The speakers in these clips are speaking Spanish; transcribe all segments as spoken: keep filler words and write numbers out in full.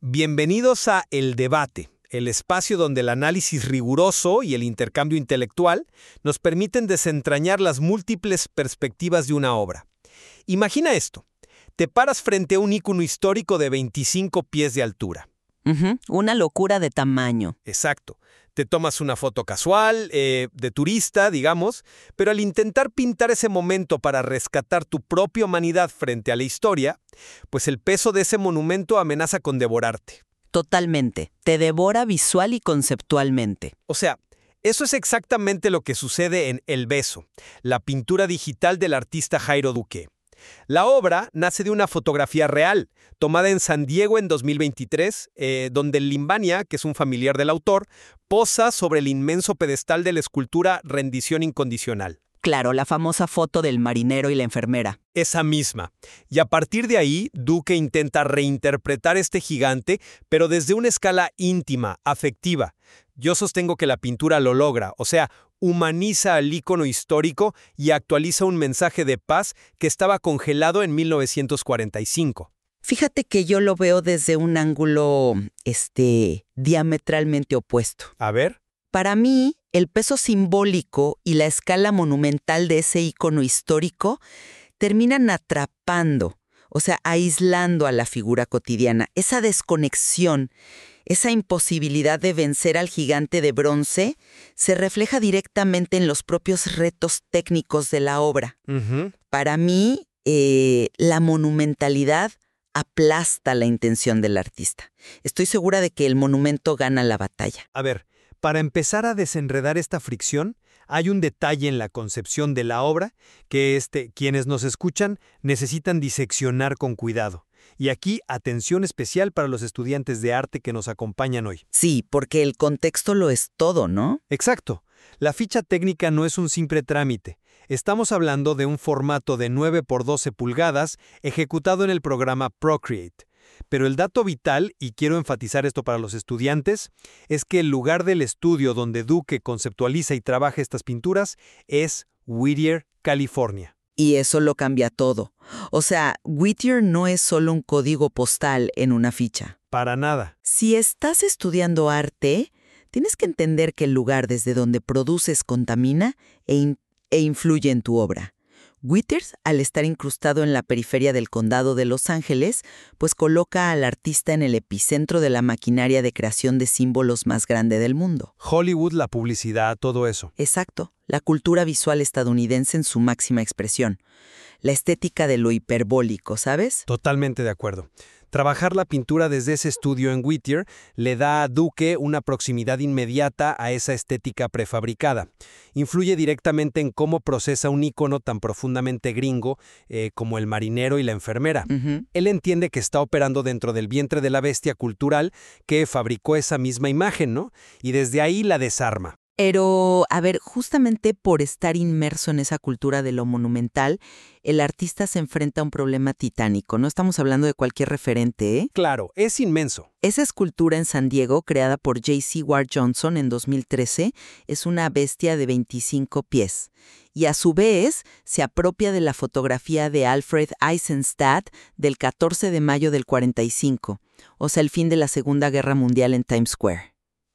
Bienvenidos a El Debate, el espacio donde el análisis riguroso y el intercambio intelectual nos permiten desentrañar las múltiples perspectivas de una obra. Imagina esto. Te paras frente a un ícono histórico de veinticinco pies de altura. Uh-huh. Una locura de tamaño. Exacto. Te tomas una foto casual, eh, de turista, digamos, pero al intentar pintar ese momento para rescatar tu propia humanidad frente a la historia, pues el peso de ese monumento amenaza con devorarte. Totalmente. Te devora visual y conceptualmente. O sea, eso es exactamente lo que sucede en El Beso, la pintura digital del artista Jairo Duque. La obra nace de una fotografía real, tomada en San Diego en dos mil veintitrés, eh, donde Limbania, que es un familiar del autor, posa sobre el inmenso pedestal de la escultura Rendición Incondicional. Claro, la famosa foto del marinero y la enfermera. Esa misma. Y a partir de ahí, Duque intenta reinterpretar este gigante, pero desde una escala íntima, afectiva. Yo sostengo que la pintura lo logra, o sea, humaniza al ícono histórico y actualiza un mensaje de paz que estaba congelado en mil novecientos cuarenta y cinco. Fíjate que yo lo veo desde un ángulo, este, diametralmente opuesto. A ver. Para mí, el peso simbólico y la escala monumental de ese ícono histórico terminan atrapando, o sea, aislando a la figura cotidiana. Esa desconexión, esa imposibilidad de vencer al gigante de bronce, se refleja directamente en los propios retos técnicos de la obra. Uh-huh. Para mí, eh, la monumentalidad aplasta la intención del artista. Estoy segura de que el monumento gana la batalla. A ver, para empezar a desenredar esta fricción, hay un detalle en la concepción de la obra que este, quienes nos escuchan necesitan diseccionar con cuidado. Y aquí, atención especial para los estudiantes de arte que nos acompañan hoy. Sí, porque el contexto lo es todo, ¿no? Exacto. La ficha técnica no es un simple trámite. Estamos hablando de un formato de nueve por doce pulgadas ejecutado en el programa Procreate. Pero el dato vital, y quiero enfatizar esto para los estudiantes, es que el lugar del estudio donde Duque conceptualiza y trabaja estas pinturas es Whittier, California. Y eso lo cambia todo. O sea, Whittier no es solo un código postal en una ficha. Para nada. Si estás estudiando arte, tienes que entender que el lugar desde donde produces contamina e, in- e influye en tu obra. Whittier, al estar incrustado en la periferia del condado de Los Ángeles, pues coloca al artista en el epicentro de la maquinaria de creación de símbolos más grande del mundo. Hollywood, la publicidad, todo eso. Exacto, la cultura visual estadounidense en su máxima expresión. La estética de lo hiperbólico, ¿sabes? Totalmente de acuerdo. Trabajar la pintura desde ese estudio en Whittier le da a Duque una proximidad inmediata a esa estética prefabricada. Influye directamente en cómo procesa un ícono tan profundamente gringo eh, como el marinero y la enfermera. Uh-huh. Él entiende que está operando dentro del vientre de la bestia cultural que fabricó esa misma imagen, ¿no? Y desde ahí la desarma. Pero, a ver, justamente por estar inmerso en esa cultura de lo monumental, el artista se enfrenta a un problema titánico. No estamos hablando de cualquier referente, ¿eh? Claro, es inmenso. Esa escultura en San Diego, creada por J C Ward Johnson en dos mil trece, es una bestia de veinticinco pies. Y a su vez, se apropia de la fotografía de Alfred Eisenstadt del catorce de mayo del cuarenta y cinco, o sea, el fin de la Segunda Guerra Mundial en Times Square.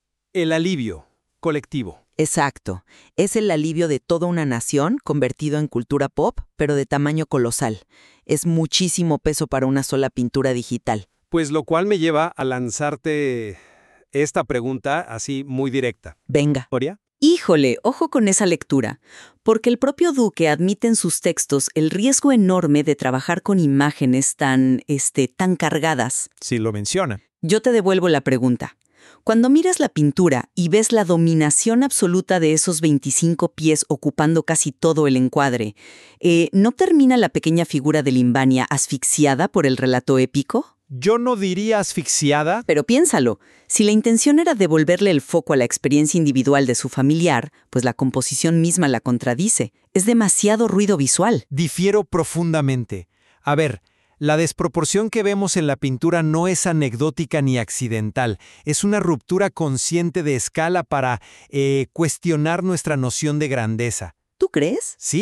El alivio colectivo. Exacto. Es el alivio de toda una nación convertido en cultura pop, pero de tamaño colosal. Es muchísimo peso para una sola pintura digital. Pues lo cual me lleva a lanzarte esta pregunta así muy directa. Venga. ¿Oria? Híjole, ojo con esa lectura, porque el propio Duque admite en sus textos el riesgo enorme de trabajar con imágenes tan, este, tan cargadas. Sí, lo menciona. Yo te devuelvo la pregunta. Cuando miras la pintura y ves la dominación absoluta de esos veinticinco pies ocupando casi todo el encuadre, eh, ¿no termina la pequeña figura de Limbania asfixiada por el relato épico? Yo no diría asfixiada. Pero piénsalo, si la intención era devolverle el foco a la experiencia individual de su familiar, pues la composición misma la contradice. Es demasiado ruido visual. Difiero profundamente. A ver, la desproporción que vemos en la pintura no es anecdótica ni accidental. Es una ruptura consciente de escala para eh, cuestionar nuestra noción de grandeza. ¿Tú crees? Sí.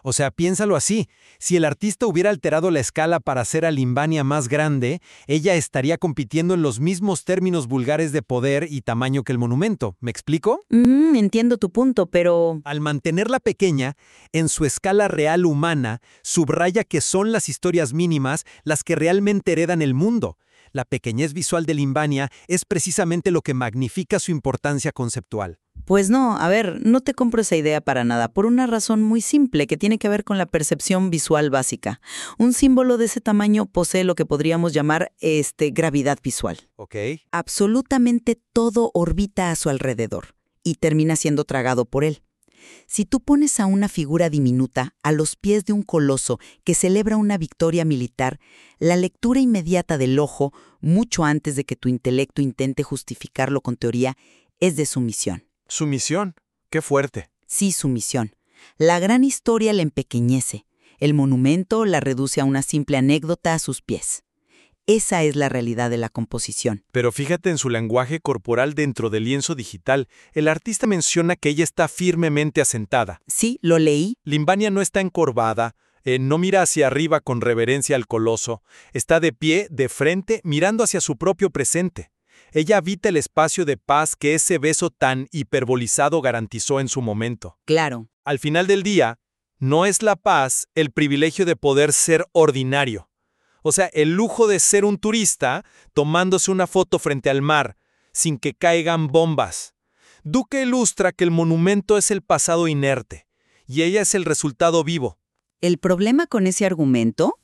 O sea, piénsalo así. Si el artista hubiera alterado la escala para hacer a Limbania más grande, ella estaría compitiendo en los mismos términos vulgares de poder y tamaño que el monumento. ¿Me explico? Mm, entiendo tu punto, pero... Al mantenerla pequeña, en su escala real humana, subraya que son las historias mínimas las que realmente heredan el mundo. La pequeñez visual de Limbania es precisamente lo que magnifica su importancia conceptual. Pues no, a ver, no te compro esa idea para nada, por una razón muy simple que tiene que ver con la percepción visual básica. Un símbolo de ese tamaño posee lo que podríamos llamar este, gravedad visual. ¿Ok? Absolutamente todo orbita a su alrededor y termina siendo tragado por él. Si tú pones a una figura diminuta a los pies de un coloso que celebra una victoria militar, la lectura inmediata del ojo, mucho antes de que tu intelecto intente justificarlo con teoría, es de sumisión. Sumisión. Qué fuerte. Sí, sumisión. La gran historia la empequeñece. El monumento la reduce a una simple anécdota a sus pies. Esa es la realidad de la composición. Pero fíjate en su lenguaje corporal dentro del lienzo digital. El artista menciona que ella está firmemente asentada. Sí, lo leí. Limbania no está encorvada, eh, no mira hacia arriba con reverencia al coloso. Está de pie, de frente, mirando hacia su propio presente. Ella habita el espacio de paz que ese beso tan hiperbolizado garantizó en su momento. Claro. Al final del día, no es la paz el privilegio de poder ser ordinario. O sea, el lujo de ser un turista tomándose una foto frente al mar, sin que caigan bombas. Duque ilustra que el monumento es el pasado inerte, y ella es el resultado vivo. El problema con ese argumento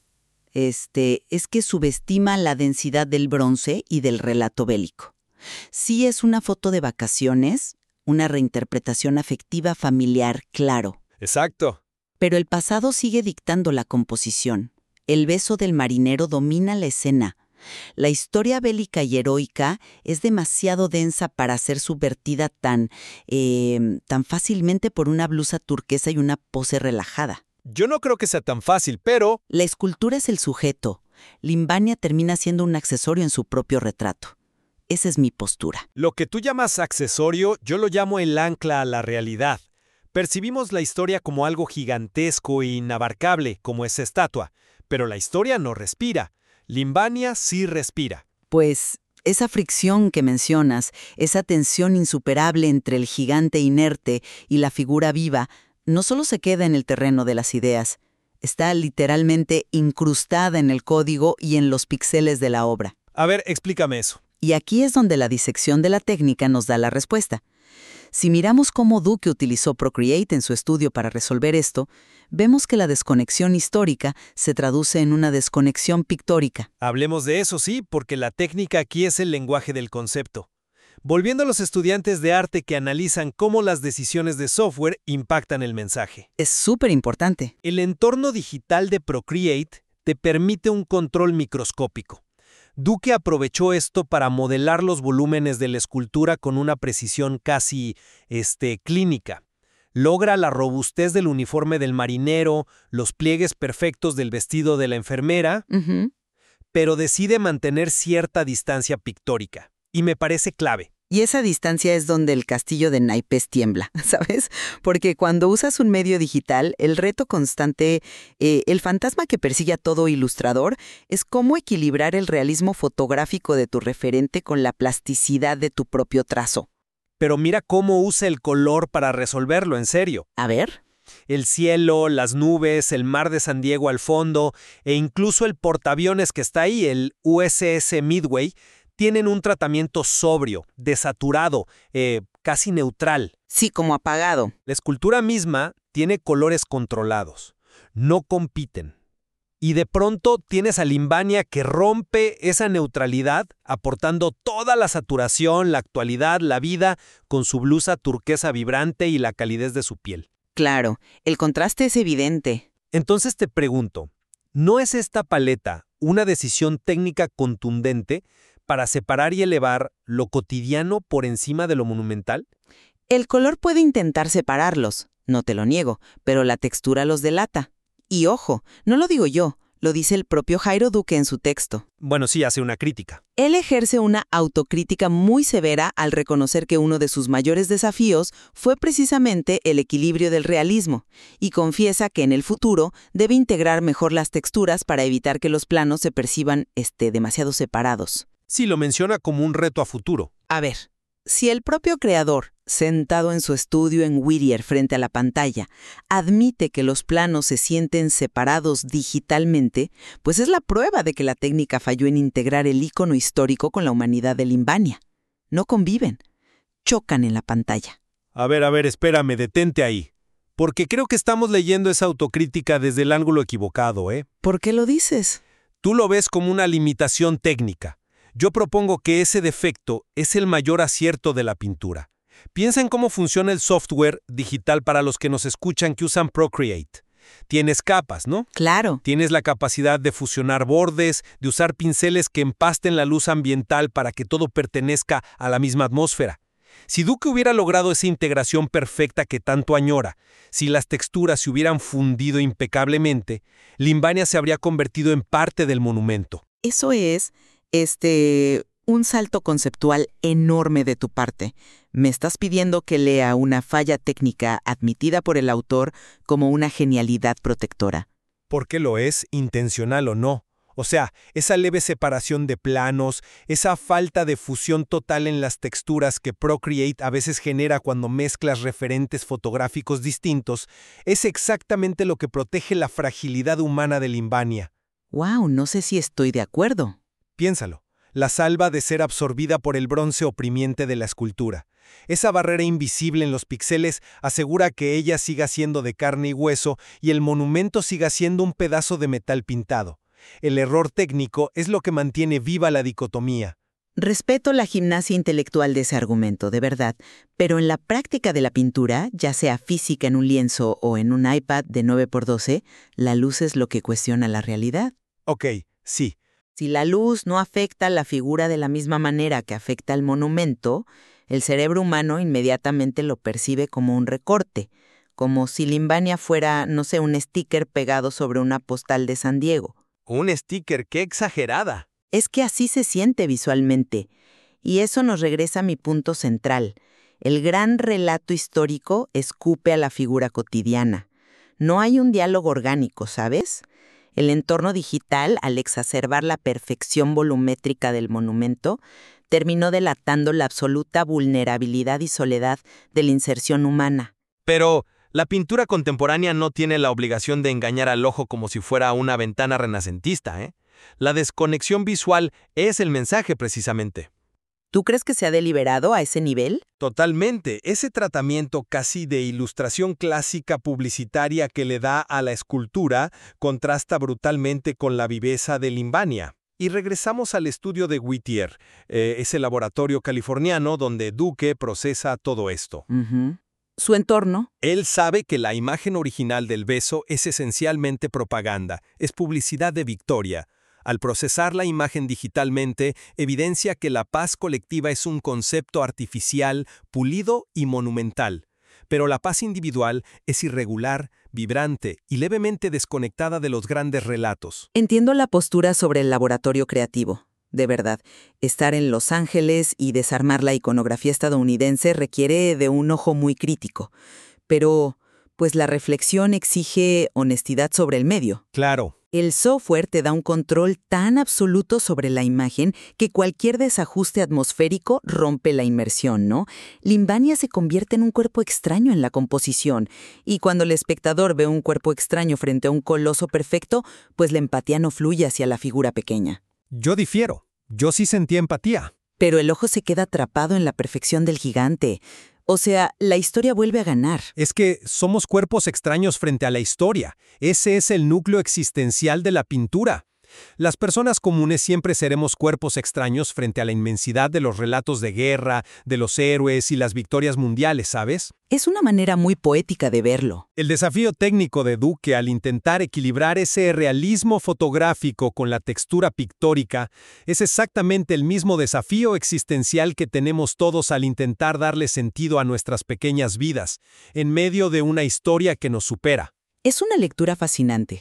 este, es que subestima la densidad del bronce y del relato bélico. Sí es una foto de vacaciones, una reinterpretación afectiva familiar, claro. Exacto. Pero el pasado sigue dictando la composición. El beso del marinero domina la escena. La historia bélica y heroica es demasiado densa para ser subvertida tan, eh, tan fácilmente por una blusa turquesa y una pose relajada. Yo no creo que sea tan fácil, pero... La escultura es el sujeto. Limbania termina siendo un accesorio en su propio retrato. Esa es mi postura. Lo que tú llamas accesorio, yo lo llamo el ancla a la realidad. Percibimos la historia como algo gigantesco e inabarcable, como esa estatua. Pero la historia no respira. Limbania sí respira. Pues esa fricción que mencionas, esa tensión insuperable entre el gigante inerte y la figura viva, no solo se queda en el terreno de las ideas, está literalmente incrustada en el código y en los píxeles de la obra. A ver, explícame eso. Y aquí es donde la disección de la técnica nos da la respuesta. Si miramos cómo Duque utilizó Procreate en su estudio para resolver esto, vemos que la desconexión histórica se traduce en una desconexión pictórica. Hablemos de eso, sí, porque la técnica aquí es el lenguaje del concepto. Volviendo a los estudiantes de arte que analizan cómo las decisiones de software impactan el mensaje. Es súper importante. El entorno digital de Procreate te permite un control microscópico. Duque aprovechó esto para modelar los volúmenes de la escultura con una precisión casi, este, clínica. Logra la robustez del uniforme del marinero, los pliegues perfectos del vestido de la enfermera, Uh-huh. pero decide mantener cierta distancia pictórica. Y me parece clave. Y esa distancia es donde el castillo de naipes tiembla, ¿sabes? Porque cuando usas un medio digital, el reto constante, eh, el fantasma que persigue a todo ilustrador, es cómo equilibrar el realismo fotográfico de tu referente con la plasticidad de tu propio trazo. Pero mira cómo usa el color para resolverlo, en serio. A ver. El cielo, las nubes, el mar de San Diego al fondo, e incluso el portaaviones que está ahí, el U S S Midway, tienen un tratamiento sobrio, desaturado, eh, casi neutral. Sí, como apagado. La escultura misma tiene colores controlados, no compiten. Y de pronto tienes a Limbania que rompe esa neutralidad, aportando toda la saturación, la actualidad, la vida, con su blusa turquesa vibrante y la calidez de su piel. Claro, el contraste es evidente. Entonces te pregunto, ¿no es esta paleta una decisión técnica contundente para separar y elevar lo cotidiano por encima de lo monumental? El color puede intentar separarlos, no te lo niego, pero la textura los delata. Y ojo, no lo digo yo, Lo dice el propio Jairo Duque en su texto. Bueno, sí, hace una crítica. Él ejerce una autocrítica muy severa al reconocer que uno de sus mayores desafíos fue precisamente el equilibrio del realismo, y confiesa que en el futuro debe integrar mejor las texturas para evitar que los planos se perciban este, demasiado separados. Sí, lo menciona como un reto a futuro. A ver, si el propio creador, sentado en su estudio en Whittier frente a la pantalla, admite que los planos se sienten separados digitalmente, pues es la prueba de que la técnica falló en integrar el ícono histórico con la humanidad de Limbania. No conviven, chocan en la pantalla. A ver, a ver, espérame, detente ahí. Porque creo que estamos leyendo esa autocrítica desde el ángulo equivocado, ¿eh? ¿Por qué lo dices? Tú lo ves como una limitación técnica. Yo propongo que ese defecto es el mayor acierto de la pintura. Piensa en cómo funciona el software digital para los que nos escuchan que usan Procreate. Tienes capas, ¿no? Claro. Tienes la capacidad de fusionar bordes, de usar pinceles que empasten la luz ambiental para que todo pertenezca a la misma atmósfera. Si Duque hubiera logrado esa integración perfecta que tanto añora, si las texturas se hubieran fundido impecablemente, Limbania se habría convertido en parte del monumento. Eso es, este, un salto conceptual enorme de tu parte. Me estás pidiendo que lea una falla técnica admitida por el autor como una genialidad protectora. Porque lo es, intencional o no. O sea, esa leve separación de planos, esa falta de fusión total en las texturas que Procreate a veces genera cuando mezclas referentes fotográficos distintos, es exactamente lo que protege la fragilidad humana de Limbania. Wow, no sé si estoy de acuerdo. Piénsalo, la salva de ser absorbida por el bronce oprimiente de la escultura. Esa barrera invisible en los píxeles asegura que ella siga siendo de carne y hueso y el monumento siga siendo un pedazo de metal pintado. El error técnico es lo que mantiene viva la dicotomía. Respeto la gimnasia intelectual de ese argumento, de verdad, pero en la práctica de la pintura, ya sea física en un lienzo o en un iPad de nueve por doce, la luz es lo que cuestiona la realidad. Ok, sí. Si la luz no afecta la figura de la misma manera que afecta al monumento, el cerebro humano inmediatamente lo percibe como un recorte, como si Limbania fuera, no sé, un sticker pegado sobre una postal de San Diego. Un sticker, qué exagerada. Es que así se siente visualmente. Y eso nos regresa a mi punto central. El gran relato histórico escupe a la figura cotidiana. No hay un diálogo orgánico, ¿sabes? El entorno digital, al exacerbar la perfección volumétrica del monumento, terminó delatando la absoluta vulnerabilidad y soledad de la inserción humana. Pero la pintura contemporánea no tiene la obligación de engañar al ojo como si fuera una ventana renacentista, ¿eh? La desconexión visual es el mensaje precisamente. ¿Tú crees que se ha deliberado a ese nivel? Totalmente. Ese tratamiento casi de ilustración clásica publicitaria que le da a la escultura contrasta brutalmente con la viveza de Limbania. Y regresamos al estudio de Whittier, eh, ese laboratorio californiano donde Duque procesa todo esto. Uh-huh. Su entorno. Él sabe que la imagen original del beso es esencialmente propaganda, es publicidad de victoria. Al procesar la imagen digitalmente, evidencia que la paz colectiva es un concepto artificial, pulido y monumental. Pero la paz individual es irregular, vibrante y levemente desconectada de los grandes relatos. Entiendo la postura sobre el laboratorio creativo. De verdad, estar en Los Ángeles y desarmar la iconografía estadounidense requiere de un ojo muy crítico. Pero, pues la reflexión exige honestidad sobre el medio. Claro. El software te da un control tan absoluto sobre la imagen que cualquier desajuste atmosférico rompe la inmersión, ¿no? Limbania se convierte en un cuerpo extraño en la composición, y cuando el espectador ve un cuerpo extraño frente a un coloso perfecto, pues la empatía no fluye hacia la figura pequeña. Yo difiero. Yo sí sentí empatía. Pero el ojo se queda atrapado en la perfección del gigante. O sea, la historia vuelve a ganar. Es que somos cuerpos extraños frente a la historia. Ese es el núcleo existencial de la pintura. Las personas comunes siempre seremos cuerpos extraños frente a la inmensidad de los relatos de guerra, de los héroes y las victorias mundiales, ¿sabes? Es una manera muy poética de verlo. El desafío técnico de Duque al intentar equilibrar ese realismo fotográfico con la textura pictórica es exactamente el mismo desafío existencial que tenemos todos al intentar darle sentido a nuestras pequeñas vidas, en medio de una historia que nos supera. Es una lectura fascinante.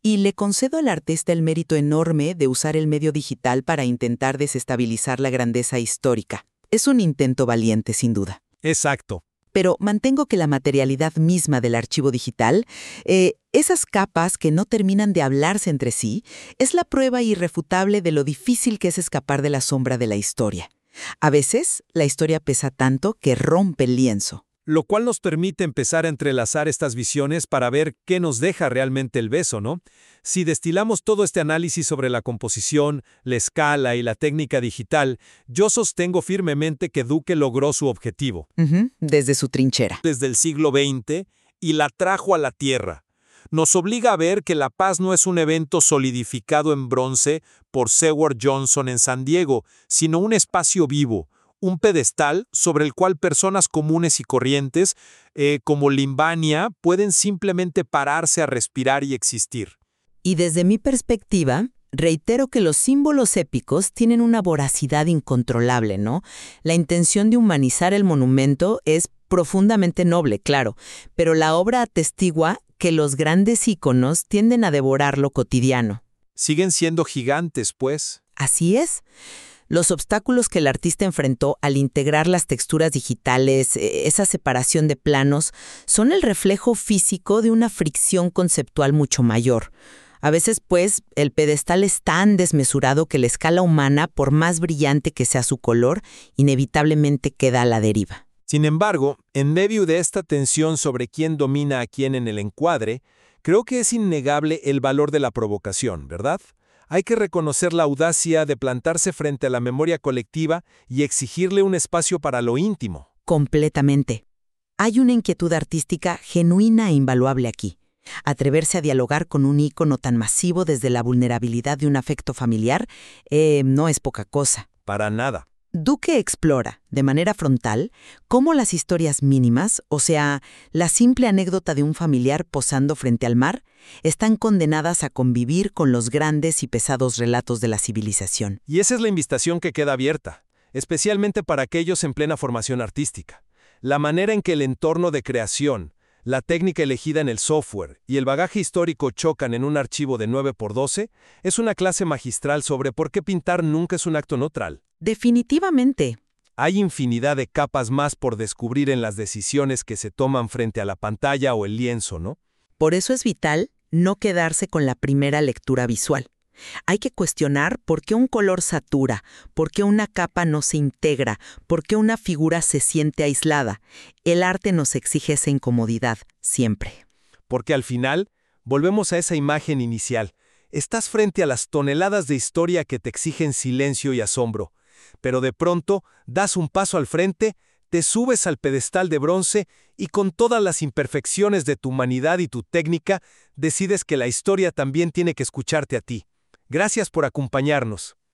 Y le concedo al artista el mérito enorme de usar el medio digital para intentar desestabilizar la grandeza histórica. Es un intento valiente, sin duda. Exacto. Pero mantengo que la materialidad misma del archivo digital, eh, esas capas que no terminan de hablarse entre sí, es la prueba irrefutable de lo difícil que es escapar de la sombra de la historia. A veces, la historia pesa tanto que rompe el lienzo. Lo cual nos permite empezar a entrelazar estas visiones para ver qué nos deja realmente el beso, ¿no? Si destilamos todo este análisis sobre la composición, la escala y la técnica digital, yo sostengo firmemente que Duque logró su objetivo. Uh-huh, desde su trinchera. Desde el siglo veinte, y la trajo a la tierra. Nos obliga a ver que la paz no es un evento solidificado en bronce por Seward Johnson en San Diego, sino un espacio vivo, un pedestal sobre el cual personas comunes y corrientes, eh, como Limbania, pueden simplemente pararse a respirar y existir. Y desde mi perspectiva, reitero que los símbolos épicos tienen una voracidad incontrolable, ¿no? La intención de humanizar el monumento es profundamente noble, claro, pero la obra atestigua que los grandes íconos tienden a devorar lo cotidiano. Siguen siendo gigantes, pues. Así es. Los obstáculos que el artista enfrentó al integrar las texturas digitales, esa separación de planos, son el reflejo físico de una fricción conceptual mucho mayor. A veces, pues, el pedestal es tan desmesurado que la escala humana, por más brillante que sea su color, inevitablemente queda a la deriva. Sin embargo, en medio de esta tensión sobre quién domina a quién en el encuadre, creo que es innegable el valor de la provocación, ¿verdad? Hay que reconocer la audacia de plantarse frente a la memoria colectiva y exigirle un espacio para lo íntimo. Completamente. Hay una inquietud artística genuina e invaluable aquí. Atreverse a dialogar con un ícono tan masivo desde la vulnerabilidad de un afecto familiar eh, no es poca cosa. Para nada. Duque explora, de manera frontal, cómo las historias mínimas, o sea, la simple anécdota de un familiar posando frente al mar, están condenadas a convivir con los grandes y pesados relatos de la civilización. Y esa es la invitación que queda abierta, especialmente para aquellos en plena formación artística. La manera en que el entorno de creación, la técnica elegida en el software y el bagaje histórico chocan en un archivo de nueve por doce es una clase magistral sobre por qué pintar nunca es un acto neutral. Definitivamente. Hay infinidad de capas más por descubrir en las decisiones que se toman frente a la pantalla o el lienzo, ¿no? Por eso es vital no quedarse con la primera lectura visual. Hay que cuestionar por qué un color satura, por qué una capa no se integra, por qué una figura se siente aislada. El arte nos exige esa incomodidad, siempre. Porque al final, volvemos a esa imagen inicial. Estás frente a las toneladas de historia que te exigen silencio y asombro. Pero de pronto, das un paso al frente, te subes al pedestal de bronce y con todas las imperfecciones de tu humanidad y tu técnica, decides que la historia también tiene que escucharte a ti. Gracias por acompañarnos.